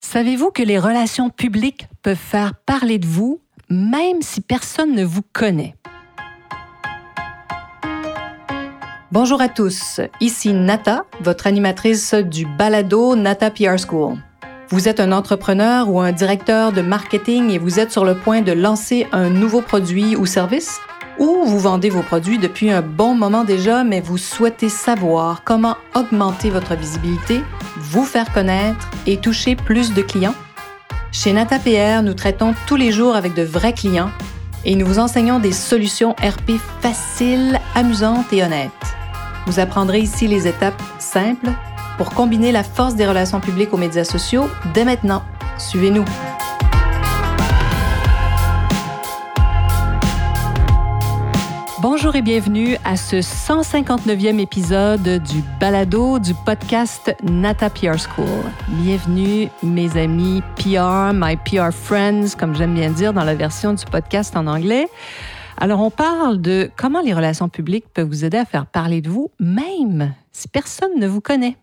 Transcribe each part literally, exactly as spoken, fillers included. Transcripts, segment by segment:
Savez-vous que les relations publiques peuvent faire parler de vous, même si personne ne vous connaît? Bonjour à tous, ici Nata, votre animatrice du balado Nata P R School. Vous êtes un entrepreneur ou un directeur de marketing et vous êtes sur le point de lancer un nouveau produit ou service? Ou vous vendez vos produits depuis un bon moment déjà, mais vous souhaitez savoir comment augmenter votre visibilité, vous faire connaître et toucher plus de clients? Chez Nata P R, nous traitons tous les jours avec de vrais clients et nous vous enseignons des solutions R P faciles, amusantes et honnêtes. Vous apprendrez ici les étapes simples pour combiner la force des relations publiques aux médias sociaux dès maintenant. Suivez-nous! Bonjour et bienvenue à ce cent cinquante-neuvième épisode du balado du podcast Nata P R School. Bienvenue mes amis P R, my P R friends, comme j'aime bien dire dans la version du podcast en anglais. Alors on parle de comment les relations publiques peuvent vous aider à faire parler de vous, même si personne ne vous connaît.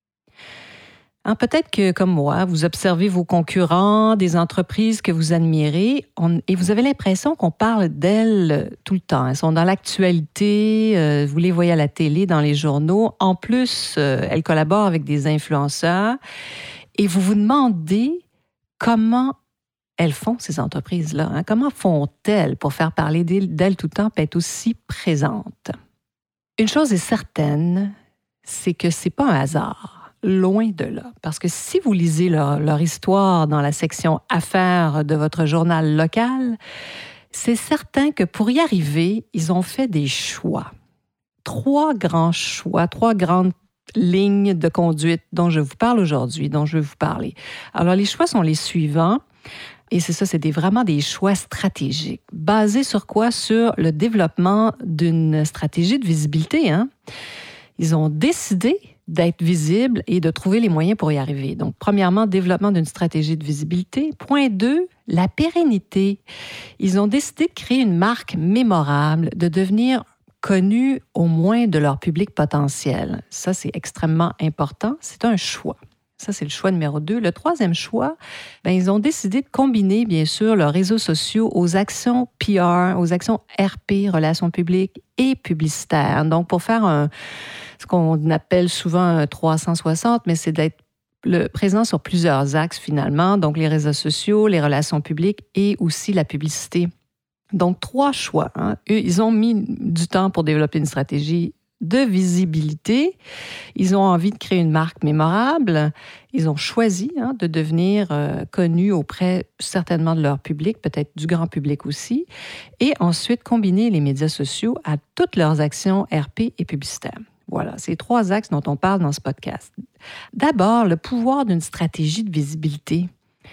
Hein, peut-être que, comme moi, vous observez vos concurrents, des entreprises que vous admirez, on, et vous avez l'impression qu'on parle d'elles tout le temps. Elles sont dans l'actualité, euh, vous les voyez à la télé, dans les journaux. En plus, euh, elles collaborent avec des influenceurs. Et vous vous demandez comment elles font, ces entreprises-là. Hein? Comment font-elles pour faire parler d'elles tout le temps et être aussi présentes? Une chose est certaine, c'est que c'est pas un hasard. Loin de là. Parce que si vous lisez leur, leur histoire dans la section Affaires de votre journal local, c'est certain que pour y arriver, ils ont fait des choix. Trois grands choix, trois grandes lignes de conduite dont je vous parle aujourd'hui, dont je vais vous parler. Alors, les choix sont les suivants. Et c'est ça, c'est des, vraiment des choix stratégiques. Basés sur quoi? Sur le développement d'une stratégie de visibilité. Hein? Ils ont décidé d'être visible et de trouver les moyens pour y arriver. Donc, premièrement, développement d'une stratégie de visibilité. Point deux, la pérennité. Ils ont décidé de créer une marque mémorable, de devenir connus au moins de leur public potentiel. Ça, c'est extrêmement important. C'est un choix. Ça, c'est le choix numéro deux. Le troisième choix, bien, ils ont décidé de combiner, bien sûr, leurs réseaux sociaux aux actions P R, aux actions R P, relations publiques et publicitaires. Donc, pour faire un, ce qu'on appelle souvent un trois cent soixante, mais c'est d'être le, présent sur plusieurs axes, finalement. Donc, les réseaux sociaux, les relations publiques et aussi la publicité. Donc, trois choix. Hein. Eux, ils ont mis du temps pour développer une stratégie de visibilité. Ils ont envie de créer une marque mémorable. Ils ont choisi hein, de devenir euh, connus auprès certainement de leur public, peut-être du grand public aussi, et ensuite combiner les médias sociaux à toutes leurs actions R P et publicitaires. Voilà, c'est trois axes dont on parle dans ce podcast. D'abord, le pouvoir d'une stratégie de visibilité.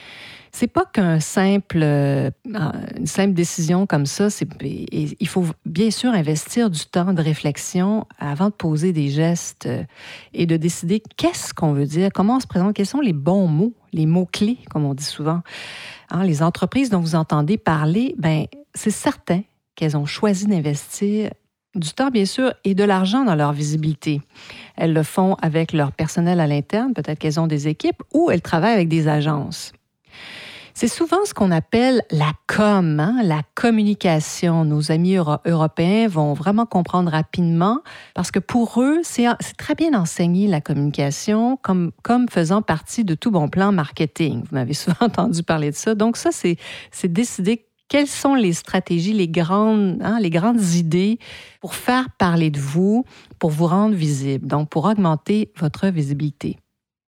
C'est pas qu'un simple, euh, une simple décision comme ça. C'est, il faut bien sûr investir du temps de réflexion avant de poser des gestes euh, et de décider qu'est-ce qu'on veut dire, comment on se présente, quels sont les bons mots, les mots-clés, comme on dit souvent. Hein, les entreprises dont vous entendez parler, ben, c'est certain qu'elles ont choisi d'investir du temps, bien sûr, et de l'argent dans leur visibilité. Elles le font avec leur personnel à l'interne, peut-être qu'elles ont des équipes, ou elles travaillent avec des agences. C'est souvent ce qu'on appelle la com, hein, la communication. Nos amis euro- européens vont vraiment comprendre rapidement parce que pour eux, c'est, c'est très bien enseigné la communication comme, comme faisant partie de tout bon plan marketing. Vous m'avez souvent entendu parler de ça. Donc ça, c'est, c'est décider quelles sont les stratégies, les grandes, hein, les grandes idées pour faire parler de vous, pour vous rendre visible, donc pour augmenter votre visibilité.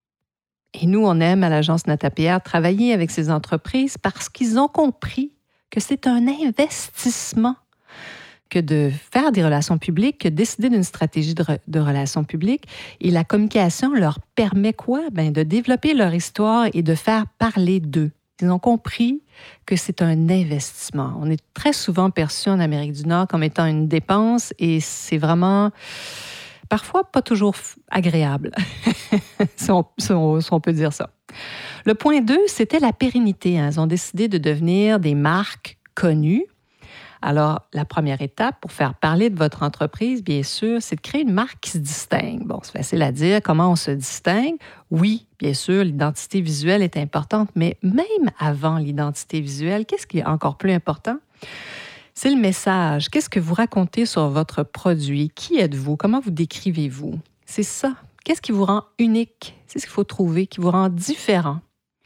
Et nous, on aime à l'agence Nata P R travailler avec ces entreprises parce qu'ils ont compris que c'est un investissement que de faire des relations publiques, que de décider d'une stratégie de, re, de relations publiques. Et la communication leur permet quoi? Bien, de développer leur histoire et de faire parler d'eux. Ils ont compris que c'est un investissement. On est très souvent perçu en Amérique du Nord comme étant une dépense et c'est vraiment parfois pas toujours agréable, si, on, si, on, si on peut dire ça. Le point deux, c'était la pérennité. Hein. Ils ont décidé de devenir des marques connues. Alors, la première étape pour faire parler de votre entreprise, bien sûr, c'est de créer une marque qui se distingue. Bon, c'est facile à dire. Comment on se distingue? Oui, bien sûr, l'identité visuelle est importante, mais même avant l'identité visuelle, qu'est-ce qui est encore plus important? C'est le message. Qu'est-ce que vous racontez sur votre produit? Qui êtes-vous? Comment vous décrivez-vous? C'est ça. Qu'est-ce qui vous rend unique? C'est ce qu'il faut trouver, qui vous rend différent.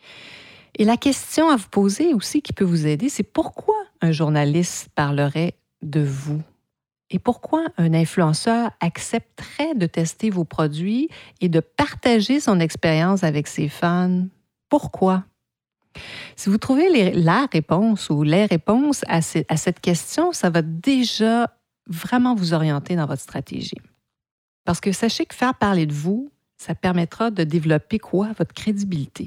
Et la question à vous poser aussi qui peut vous aider, c'est pourquoi un journaliste parlerait de vous? Et pourquoi un influenceur accepterait de tester vos produits et de partager son expérience avec ses fans? Pourquoi? Si vous trouvez les, la réponse ou les réponses à, ce, à cette question, ça va déjà vraiment vous orienter dans votre stratégie. Parce que sachez que faire parler de vous, ça permettra de développer quoi? Votre crédibilité.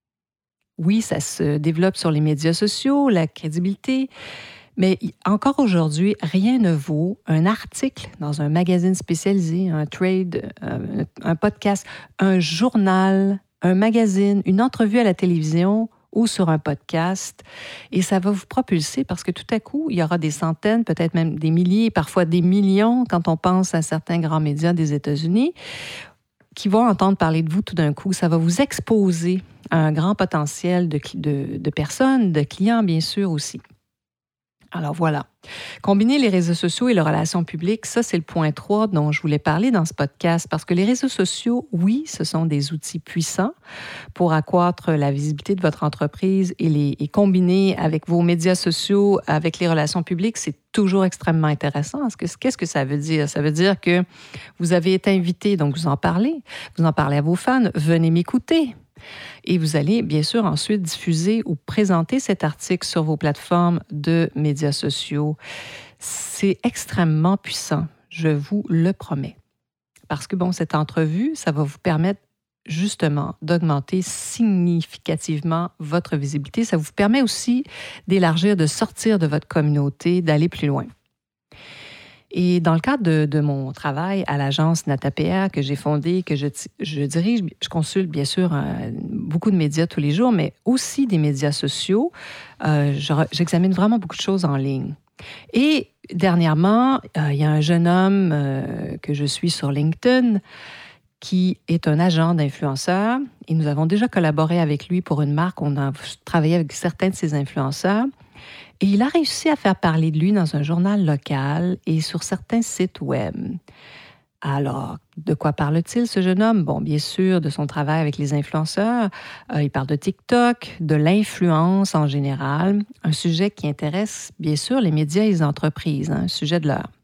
Oui, ça se développe sur les médias sociaux, la crédibilité, mais encore aujourd'hui, rien ne vaut un article dans un magazine spécialisé, un trade, un, un podcast, un journal, un magazine, une entrevue à la télévision ou sur un podcast. Et ça va vous propulser parce que tout à coup, il y aura des centaines, peut-être même des milliers, parfois des millions, quand on pense à certains grands médias des États-Unis, qui vont entendre parler de vous tout d'un coup. Ça va vous exposer à un grand potentiel de, de, de personnes, de clients, bien sûr, aussi. Alors voilà. Combiner les réseaux sociaux et les relations publiques, ça, c'est le point trois dont je voulais parler dans ce podcast, parce que les réseaux sociaux, oui, ce sont des outils puissants pour accroître la visibilité de votre entreprise et les et combiner avec vos médias sociaux, avec les relations publiques, c'est toujours extrêmement intéressant. Parce que, qu'est-ce que ça veut dire? Ça veut dire que vous avez été invité, donc vous en parlez, vous en parlez à vos fans, venez m'écouter. Et vous allez, bien sûr, ensuite diffuser ou présenter cet article sur vos plateformes de médias sociaux. C'est extrêmement puissant, je vous le promets. Parce que, bon, cette entrevue, ça va vous permettre justement d'augmenter significativement votre visibilité. Ça vous permet aussi d'élargir, de sortir de votre communauté, d'aller plus loin. Et dans le cadre de, de mon travail à l'agence NataPR que j'ai fondée, que je, je dirige, je consulte bien sûr euh, beaucoup de médias tous les jours, mais aussi des médias sociaux. Euh, je, j'examine vraiment beaucoup de choses en ligne. Et dernièrement, euh, il y a un jeune homme euh, que je suis sur LinkedIn qui est un agent d'influenceurs. Et nous avons déjà collaboré avec lui pour une marque. On a travaillé avec certains de ces influenceurs. Et il a réussi à faire parler de lui dans un journal local et sur certains sites web. Alors, de quoi parle-t-il, ce jeune homme? Bon, bien sûr, de son travail avec les influenceurs. Euh, il parle de TikTok, de l'influence en général, un sujet qui intéresse, bien sûr, les médias et les entreprises, hein, un sujet de l'heure.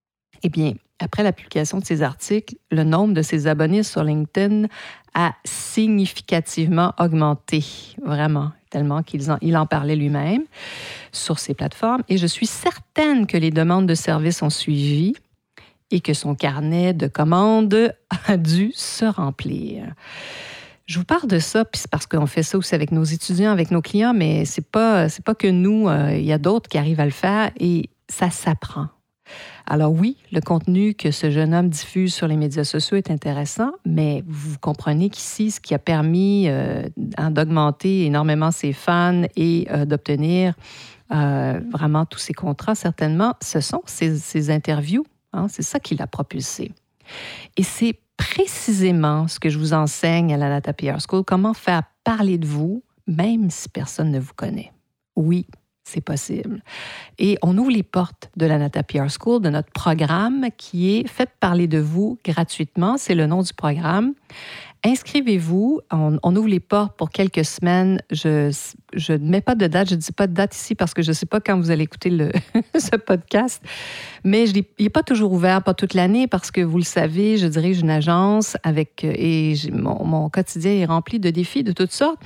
Eh bien, après la publication de ces articles, le nombre de ses abonnés sur LinkedIn a significativement augmenté, vraiment, tellement qu'il en, il en parlait lui-même sur ses plateformes. Et je suis certaine que les demandes de services ont suivi et que son carnet de commandes a dû se remplir. Je vous parle de ça, puis c'est parce qu'on fait ça aussi avec nos étudiants, avec nos clients, mais c'est pas, c'est pas que nous, euh, il y a d'autres qui arrivent à le faire et ça s'apprend. Alors oui, le contenu que ce jeune homme diffuse sur les médias sociaux est intéressant, mais vous comprenez qu'ici, ce qui a permis euh, d'augmenter énormément ses fans et euh, d'obtenir euh, vraiment tous ses contrats, certainement, ce sont ces, ces interviews. Hein, c'est ça qui l'a propulsé. Et c'est précisément ce que je vous enseigne à la NataPR School, comment faire parler de vous, même si personne ne vous connaît. Oui, c'est possible. Et on ouvre les portes de la NataPR School, de notre programme qui est « Faites parler de vous gratuitement ». C'est le nom du programme. Inscrivez-vous. On, on ouvre les portes pour quelques semaines. Je, je ne mets pas de date. Je ne dis pas de date ici parce que je ne sais pas quand vous allez écouter le, ce podcast. Mais je, il n'est pas toujours ouvert, pas toute l'année, parce que vous le savez, je dirige une agence avec, et mon, mon quotidien est rempli de défis de toutes sortes.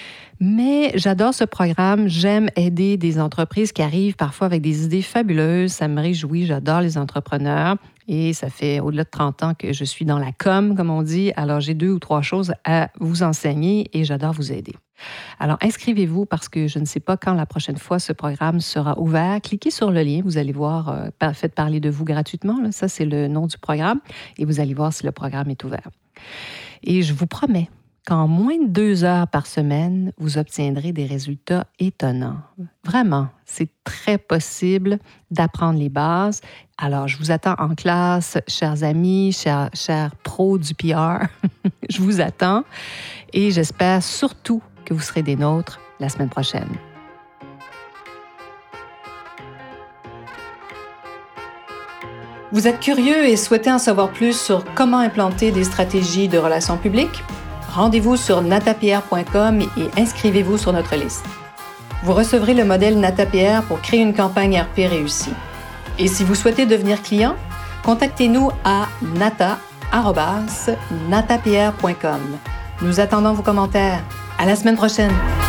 Mais j'adore ce programme. J'aime aider des entreprises qui arrivent parfois avec des idées fabuleuses. Ça me réjouit. J'adore les entrepreneurs. Et ça fait au-delà de trente ans que je suis dans la com, comme on dit. Alors, j'ai deux ou trois choses à vous enseigner et j'adore vous aider. Alors, inscrivez-vous parce que je ne sais pas quand la prochaine fois ce programme sera ouvert. Cliquez sur le lien. Vous allez voir euh, « Faites parler de vous gratuitement ». Là. Ça, c'est le nom du programme. Et vous allez voir si le programme est ouvert. Et je vous promets qu'en moins de deux heures par semaine, vous obtiendrez des résultats étonnants. Vraiment, c'est très possible d'apprendre les bases. Alors, je vous attends en classe, chers amis, chers, chers pros du P R. Je vous attends et j'espère surtout que vous serez des nôtres la semaine prochaine. Vous êtes curieux et souhaitez en savoir plus sur comment implanter des stratégies de relations publiques? Rendez-vous sur natapierre point com et inscrivez-vous sur notre liste. Vous recevrez le modèle NataPR pour créer une campagne R P réussie. Et si vous souhaitez devenir client, contactez-nous à nata arobase natapierre point com. Nous attendons vos commentaires. À la semaine prochaine!